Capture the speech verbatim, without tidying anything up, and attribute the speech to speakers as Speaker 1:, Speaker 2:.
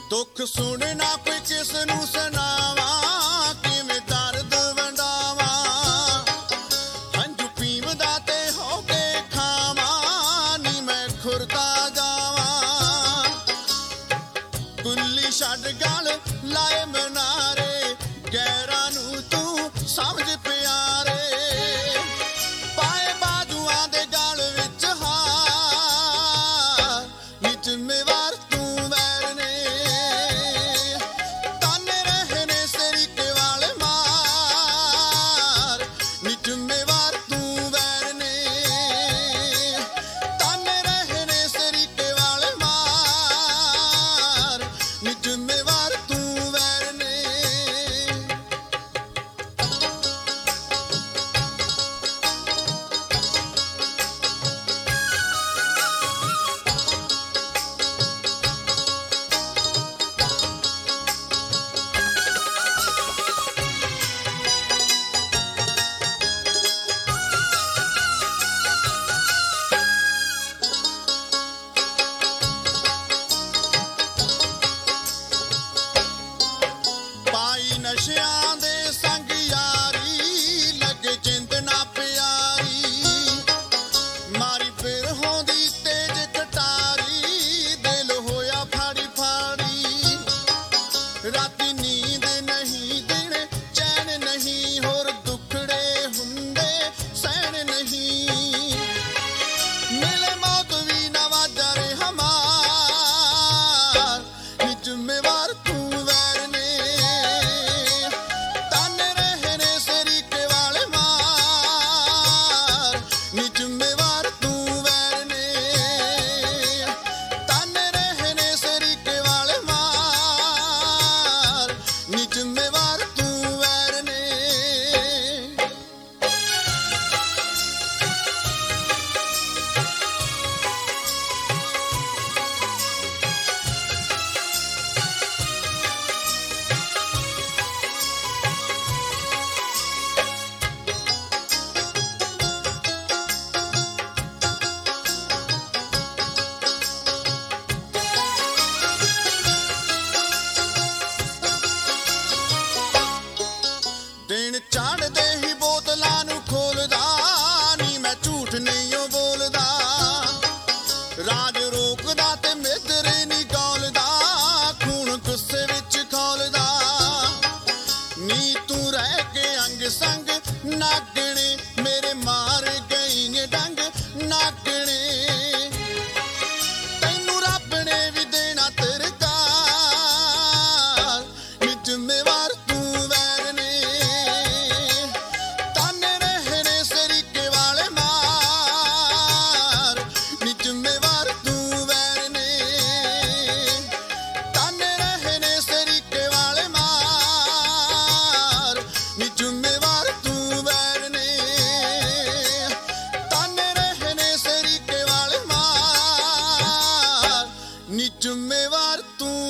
Speaker 1: ਦੁੱਖ ਸੁਣਨਾ ਕੋਈ ਕਿਸ ਨੂੰ ਸੁਣਾਵਾਂ, ਕਿਵੇਂ ਦਰਦ ਵੰਡਾਵਾਂ। ਹੰਝੂ ਪੀਵਦਾ ਤੇ ਹੋ ਕੇ ਖਾਵਾਂ, ਨੀ ਮੈਂ ਖੁਰਦਾ ਜਾਵਾਂ। ਗੁੱਲੀ ਛੱਡ ਗਲ ਲਾਏ ਮਨਾਰੇ, ਗੈਰਾਂ ਨੂੰ ਤੂੰ ਸਮਝ ਪਿਆਰੇ। ਪਾਏ ਬਾਜੂਆਂ ਦੇ ਗਲ ਵਿੱਚ ਹਾਰ, ਨੀ ਜ਼ਿੰਮੇਵਾਰ ਤੂੰ ਵੈਰ ਨੇ। ਤਾਨੇ ਰਹੇ ਨੇ ਸਰੀਕੇ ਵਾਲੇ ਮਾਰ, ਨੀ ਜ਼ਿੰਮੇਵਾਰ ਤੂੰ ਵੈਰ ਨੇ। ਤਾਨੇ ਰਹੇ ਨੇ ਸਰੀਕੇ ਵਾਲੇ ਮਾਰ, ਨੀ ਜ਼ਿੰਮੇਵਾਰ ਤੂੰ ਵੈਰ ਨੇ। ਪਾਈ ਨਸ਼ਿਆਂ ਦੇ ਸੰਗ ਯਾਰੀ, ਲੱਗੇ ਜਿੰਦ ਨਾ ਪਿਆਰੀ। ਮਾਰੀ ਫਿਰ ਹੋਂਦੀ ਤੇਜ ਕਟਾਰੀ, ਦਿਲ ਹੋਇਆ ਫਾੜੀ ਫਾੜੀ। ਰਾਤੀ ਨੀਂਦ ਨਹੀਂ ਦਿਨ ਚੈਨ ਨਹੀਂ, ਹੋਰ ਦੁੱਖੜੇ ਹੁੰਦੇ ਸਹਿਣ ਨਹੀਂ। ਮਿਲੇ ਮੌਤ ਵੀ ਨਾ ਵਾਜਾ ਰੇ ਹਮਾਰ, ਨੀ ਜ਼ਿੰਮੇਵਾਰ ਤੂੰ ਵੈਰ ਨੇ। ਤਾਨੇ ਰਹੇ ਨੇ ਸਰੀਕੇ ਵਾਲੇ ਮਾਰ, ਨੀ ਜ਼ਿੰਮੇਵਾਰ ਤੂੰ ਵੈਰ ਨੇ। ਤਾਨੇ ਰਹੇ ਨੇ ਸਰੀਕੇ ਵਾਲੇ ਮਾਰ, ਨੀ ਜ਼ਿੰਮੇਵਾਰ ਤੂੰ ਵੈਰ ਨੇ। ਦਿਨ ਚੜ੍ਹਦੇ ਹੀ ਬੋਤਲਾਂ ਨੂੰ ਖੋਲਦਾ, ਨੀ ਮੈਂ ਝੂਠ ਨਹੀਂ ਓ ਬੋਲਦਾ। ਰਾਜ ਰੋਕਦਾ ਤੇ ਮਿੱਤਰੇ ਨੀ ਗੌਲਦਾ, ਖੂਨ ਗੁੱਸੇ ਵਿੱਚ ਖੌਲਦਾ। ਨੀ ਤੂੰ ਰਹਿ ਕੇ ਅੰਗ ਸੰਗ ਨਾਗਣੇ, ਮੇਰੇ ਮਾਰ ਗਈ ਨੇ ਡੰਗ ਨਾਗਣੇ। ਤੈਨੂੰ ਰੱਬ ਨੇ ਵੀ ਦੇਣਾ ਤਰਕਾਰ, ਨੀ ਜ਼ਿੰਮੇਵਾਰ ਤੂੰ ਵੈਰ ਨੇ। ਤਾਨੇ ਰਹੇ ਨੇ ਸਰੀਕੇ ਵਾਲੇ ਮਾਰ, ਨੀ ਜ਼ਿੰਮੇਵਾਰ ਤੂੰ ਵੈਰ ਨੇ। ਤਾਨੇ ਰਹੇ ਨੇ ਸਰੀਕੇ ਵਾਲੇ ਮਾਰ, ਨੀ ਜ਼ਿੰਮੇਵਾਰ ਤੂੰ ਵੈਰ ਨੇ। ਤਾਨੇ ਰਹੇ ਨੇ ਸਰੀਕੇ ਵਾਲੇ ਮਾਰ, ਨੀ ਜ਼ਿੰਮੇਵਾਰ ਤੂੰ